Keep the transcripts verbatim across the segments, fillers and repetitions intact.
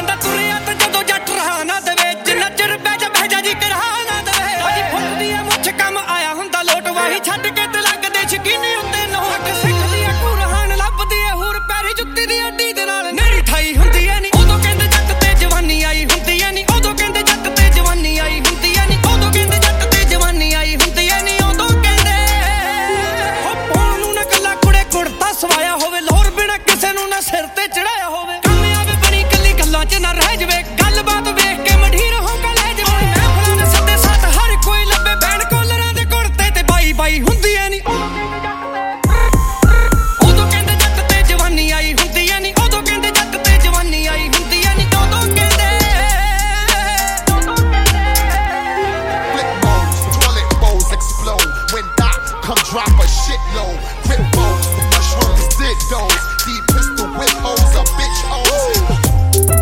ਜਾਂਦਾ ਤੁਰਿਆ ਤੇ ਜਦੋਂ ਜੱਟ ਰਹਾ ਨਾ ਦੇਵੇ ਜਿੰਨਾ ਚਿਰ ਬਹਿ ਜਾ ਬਹਿ ਜਾ ਜੀ ਕਰਹਾ ਨਾ ਦੇਵੇ ਅਜੀ ਫੁੱਟਦੀ ਆ ਮੁੱਛ ਕੰਮ ਆਇਆ ਹੁੰਦਾ ਲੋਟ ਵਾਹੀ ਛੱਡ ਕੇ ਤੇ ਲੱਗਦੇ ਸ਼ਕੀਨੇ ਉੱਤੇ ਨੋਟ ਸਿੱਖਦੀ ਆ ਕੁਰਹਾਨ ਲੱਭਦੀ ਆ ਹੂਰ ਪੈਰੀ ਜੁੱਤੀ ਦੀ ਅੱਡੀ ਦੇ ਨਾਲ ਨੇਰੀ ਠਾਈ ਹੁੰਦੀ ਐ ਨੀ ਉਦੋਂ ਕਹਿੰਦੇ ਜੱਟ ਤੇ ਜਵਾਨੀ ਆਈ ਹੁੰਦੀ ਐ ਨੀ ਉਦੋਂ ਕਹਿੰਦੇ ਜੱਟ ਤੇ ਜਵਾਨੀ ਆਈ ਹੁੰਦੀ ਐ ਨੀ ਉਦੋਂ ਕਹਿੰਦੇ ਜੱਟ ਤੇ ਜਵਾਨੀ ਆਈ ਹੁੰਦੀ ਐ ਨੀ ਉਦੋਂ ਕਹਿੰਦੇ ਹੋ ਪਾਉਣ ਨੂੰ ਨਾ ਕੱਲਾ ਕੁੜੇ ਕੁੜਤਾ ਸਵਾਇਆ ਹੋਵੇ ਲੋਰ ਬਿਨਾ ਕਿਸੇ ਨੂੰ ਨਾ ਸਿਰ ਤੇ ਚੜਾਇਆ ਹੋਵੇ ਕਾਮਯਾਬ ਬਣੀ ਕੱਲੀ ਗੱਲਾਂ 'ਚ ਨਾ ਰਹਿ ਜਾਵੇ ਗੱਲਬਾਤ ਵੇਖ ਕੇ ਮਢੀਰ ਹੋ ਕੇ ਲੈ ਜਾਵੇ ਮਹਿਫਲਾਂ ਦੇ ਸੱਦੇ ਸਾਥ ਹਰ ਕੋਈ ਲੱਭੇ ਬੈਣ ਕੋਲਰਾਂ ਦੇ ਕੁੜਤੇ ਤੇ ਬਾਈ ਬਾਈ ਹੁੰਦੀ ਐ ਨੀ ਉਦੋਂ ਕਹਿੰਦੇ ਜੱਟ ਤੇ ਜਵਾਨੀ ਆਈ ਹੁੰਦੀ ਐ ਨੀ ਉਦੋਂ ਕਹਿੰਦੇ ਜੱਟ ਤੇ ਜਵਾਨੀ ਆਈ ਹੁੰਦੀ ਐ ਨੀ ਉਦੋਂ ਕਹਿੰਦੇ flip modes, toilet bowls explode when Doc come drop a shitload. Grip bowls, mushrooms, dick those. Deep pistol whip holes, a bitch hoes.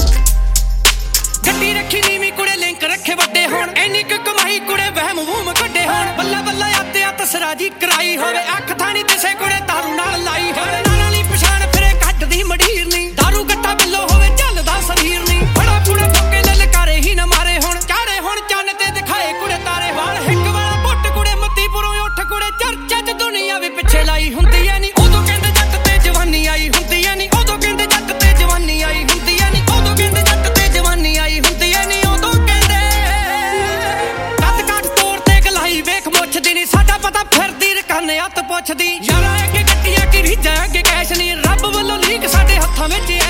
ਗੱਡੀ ਰੱਖੀ ਨੀਵੀਂ ਕੁੜੇ ਲਿੰਕ ਰੱਖੇ ਵੱਡੇ ਹੋਣ ਐਨੀ ਕੁ ਕਮਾਈ ਕੁੜੇ ਵਹਿਮ ਵੂਮ ਕੱਢੇ ਹੋਣ ਬੱਲਾ ਬੱਲਾ ਆਤੇ ਆ ਤਸਰਾਜੀ ਕਰਾਈ ਹੋਵੇ ਅੱਖ ਥਾਣੀ ਦਿਸੇ ਕੁੜੇ ਦਾਰੂ ਨਾਲ ਲਾਈ ਹੋਵੇ ਨਾਲ ਵਾਲੀ ਪਛਾਣ ਫਿਰੇ ਕੱਢਦੀ ਮਢੀਰ ਨੀ ਦਾਰੂ ਗੱਟਾ ਬਿੱਲੋ ਹੋਵੇ ਚੱਲਦਾ ਸਰੀਰ ਨੀ ਬੜਾ ਕੁੜੇ ਫੋਕੇ ਲਲਕਾਰੇ ਹੀ ਨਾ ਮਾਰੇ ਹੁਣ ਚਾੜੇ ਹੁਣ ਚੰਨ ਤੇ ਦਿਖਾਏ ਕੁੜੇ ਤਾਰੇ ਵਾਲ ਹਿੱਕ ਵਾਲਾ ਪੁੱਟ ਕੁੜੇ ਮੱਤੀਪੁਰੋਂ ਉੱਠ ਕੁੜੇ ਚਰਚਾ 'ਚ ਦੁਨੀਆ ਵੀ ਪਿੱਛੇ ਲਾਈ ਹੁੰਦੀ ਐ ਨੀ ਉਦੋਂ ਕਹਿੰਦੇ ਜੱਟ ਤੇ ਜਵਾਨੀ ਆਈ ਹੁੰਦੀ ਐ ਨੀ ਉਦੋਂ ਕਹਿੰਦੇ ਜੱਟ ਤੇ ਜਵਾਨੀ ਆਈ ਹੁੰਦੀ ਐ ਨੀ ਉਦੋਂ ਕਹਿੰਦੇ ਜੱਟ ਤੇ ਜਵਾਨੀ ਆਈ ਹੁੰਦੀ ਐ ਨੀ ਉਦੋਂ ਕਹਿੰਦੇ ਕੱਦ ਕਾਠ ਤੋੜ ਤੇ ਗਲਾਈ ਵੇਖ ਮੁੱਛਦੀ ਨੀ ਸਾਡਾ ਪਤਾ ਫਿਰਦੀ ਰਕਾਨੇ ਹੱਥ ਪੁੱਛਦੀ ਯਾਰਾ ਅੱਗੇ ਗੱਟੀਆਂ ਕੀ ਰੀਝਾਂ ਅੱਗੇ ਕੈਸ਼ ਨੀ ਰੱਬ ਵੱਲੋਂ ਲੀਕ ਸਾਡੇ ਹੱਥਾਂ ਵਿੱਚ